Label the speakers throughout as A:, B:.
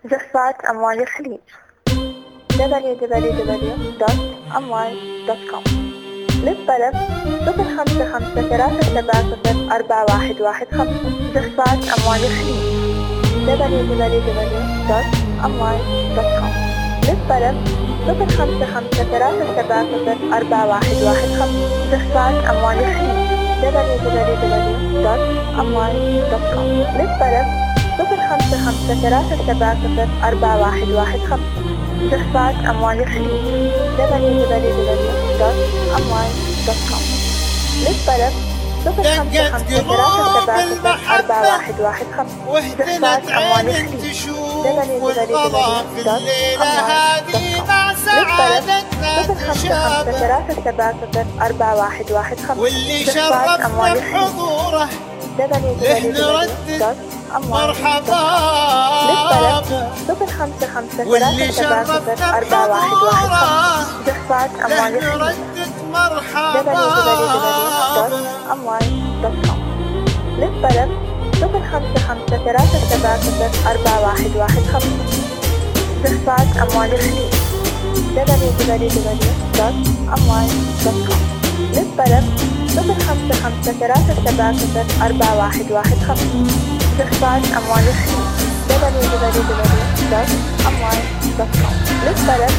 A: جفات أموال الخليج www.amwal.com. للطلب 05537041115. جفات أموال الخليج www.amwal.com. للطلب 05537041115. جفات أموال الخليج www.amwal.com. للطلب 05537041115. جفات أموال الخليج www.amwal.com. للطلب 05537041115. جفات أموال الخليج www.amwal.com.
B: واللي شرفنا بحضوره له نردد مرحبا واللي شرفنا بحضوره
A: جفات أموال
B: له نردد مرحبا
A: www.amwal.com. للطلب 05537041115. جفات أموال الخليج www.amwal.com. للطلب 05537041115. جفات أموال الخليج www.amwal.com. للطلب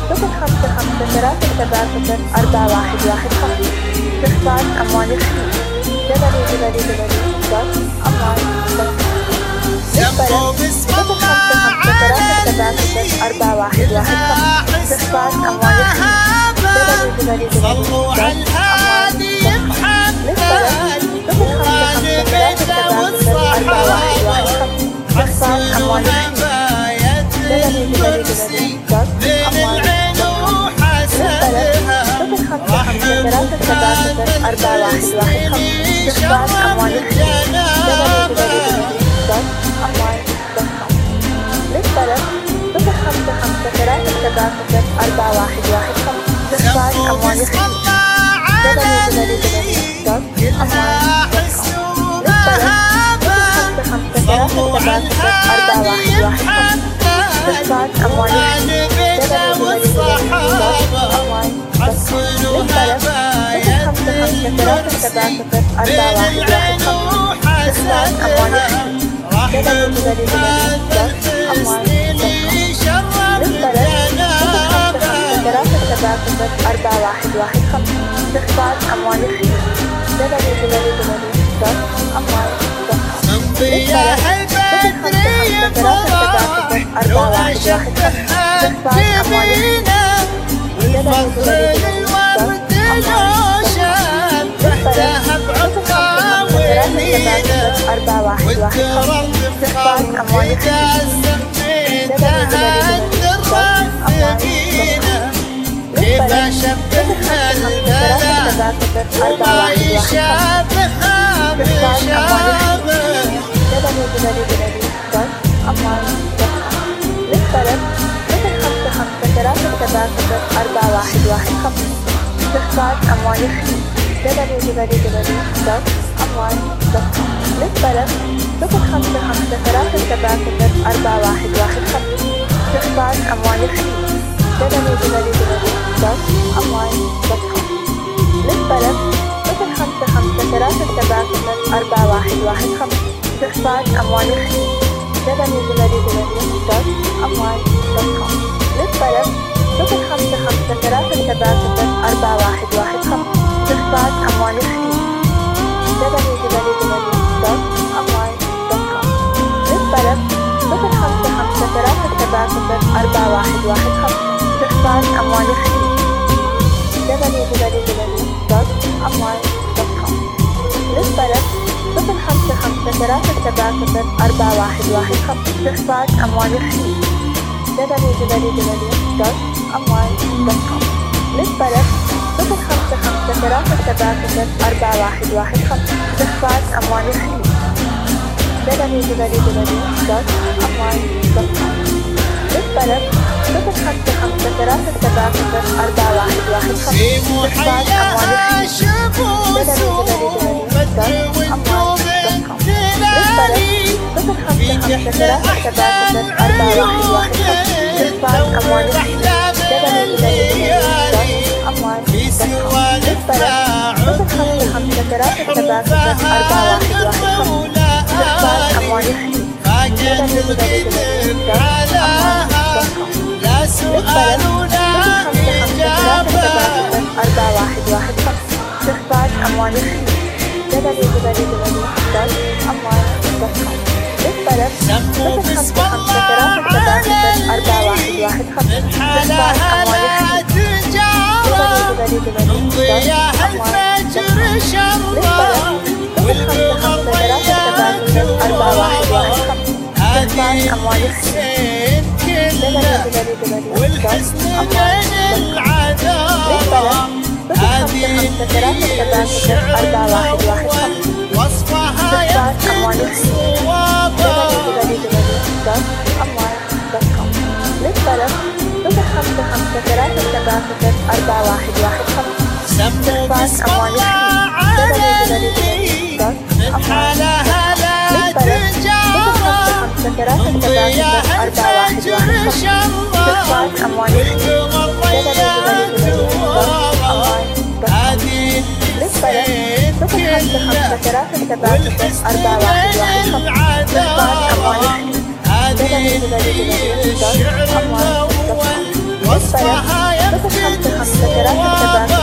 A: 05537041115. جفات أموال الخليج www.amwal.com.
B: سموا باسم الله علي
A: جفات أموال الخليج
B: صلوا على الهادي محمد والبيت والصحابة حسنوا نباية المرسي بين العين وحسدها رحموا المسلمين شرف جنابه.
A: للطلب 05537041115. جفات أموال الخليج www.amwal.com. جفات أموال الخليج www.amwal.com. للطلب 05537041115. جفات أموال الخليج www.amwal.com. جفات أموال الخليج www.amwal.com.
B: انبياء البدري فرح لو أشبهها بمينا والفخر للورد لو شبهتها بعطا ويمينا والدرر بخلقها سميتها الدرافقينا كيف شبهها البلد وما يشابهها بشابه.
A: www.amwal.com. للطلب 05537041115. جفات أموال الخليج www.amwal.com. للطلب 05537041115. جفات أموال الخليج www.amwal.com. للطلب 05537041115. جفات أموال الخليج www.amwal.com. للطلب 05537041115. جفات أموال الخليج www.amwal.com. للطلب 05537041115. جفات أموال الخليج www.amwal.com. للطلب 05537041115. جفات أموال الخليج www.amwal.com. للطلب 05537041115. جفات أموال الخليج www.amwal.com. للطلب 05537041115.
B: في محياها شموس وبدر والنور
A: دوت كوم. للطلب
B: هذه الحسين كله والحزن من العذاب. هذه الشعر وصفها يكفي الصواب. سموا بسم الله علي من حالها لا تجارى. نمضيها الفجر شرا والقمر ضيعت ورا. هذه الحسين كله والحزن من العذاب. هذه الشعر الأول وصفها يكفي الصواب.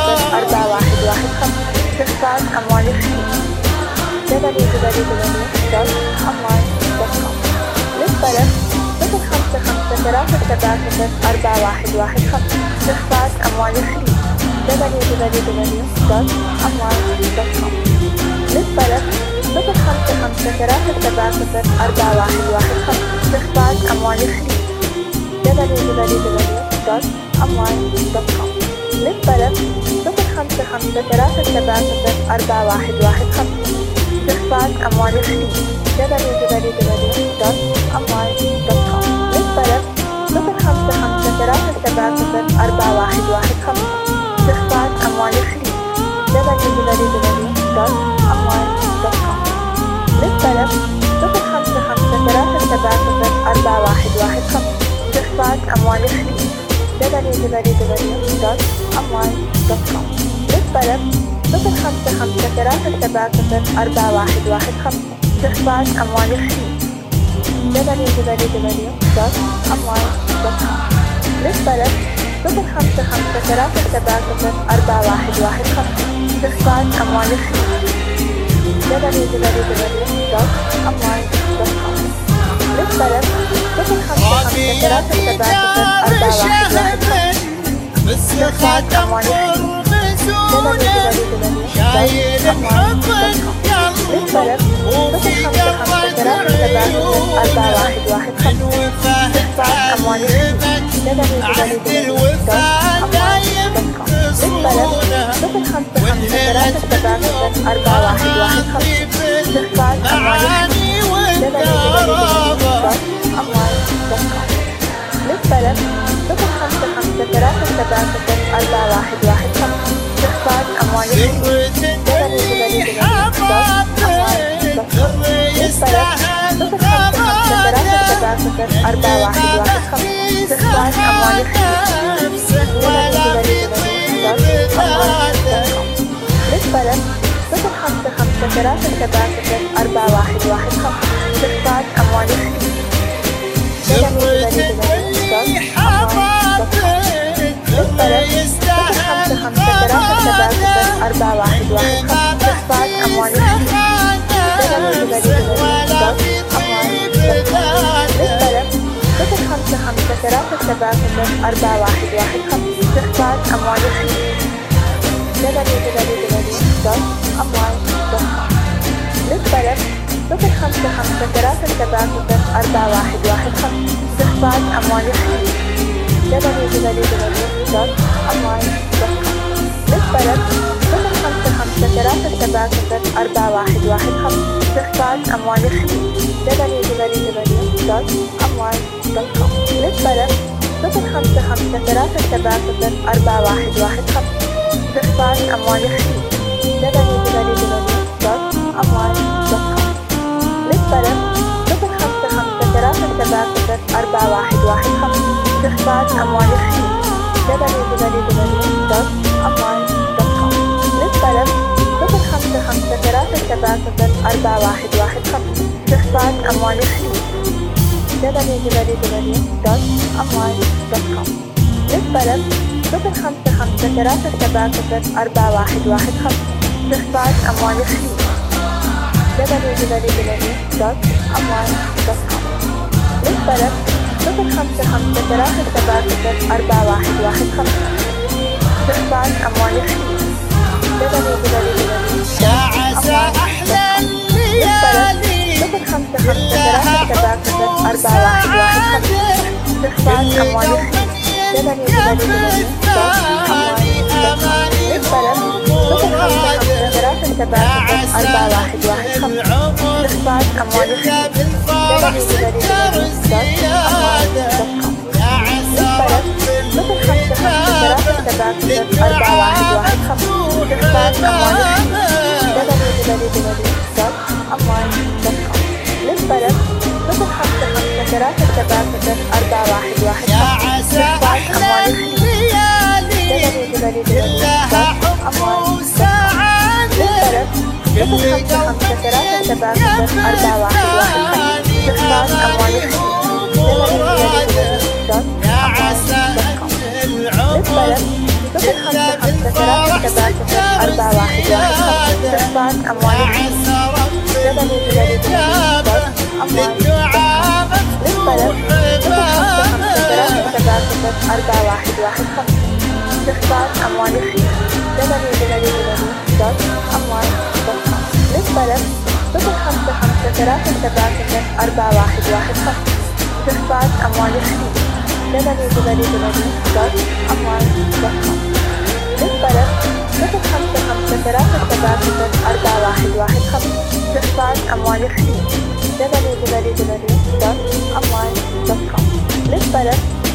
B: بس خاتم مرمزونة شايل بحب القلب وفي قرة عيون من وفاه تعلمت عهد الوفا دايم تصونه والهرة الحبيب المعاني والقرابة. www.amwal.com للطلب 055 377 استخراج أموال الخليج www.amwal.com للطلب 055 377 استخراج أموال الخليج www.amwal.com للطلب 055 377 استخراج أموال الخليج www.amwal.com للطلب 055 377 استخراج أموال الخليج www.amwal.com
A: يا عسى أحلى الليالي كلها حب وسعادة
B: استخراج أموال الخليج
A: الثاني أماني ومرادة يا عسى العمر إلا بالفرح سكر الزيادة يا عسى رب الكتاب للدعاء مفتوح بابه
B: للطلب 055 377
A: يا عسى أحلى الليالي كلها حب وسعادة كل قلب استخراج أموال ومرادة يا عسى العمر إلا بالفرح سكر الزيادة يا عسى رب الكتاب للدعاء مفتوح بابه
B: استخراج أموال الخليج www.amwal.com للطلب 055 377 استخراج أموال الخليج www.amwal.com للطلب 055 377 استخراج أموال الخليج www.amwal.com للطلب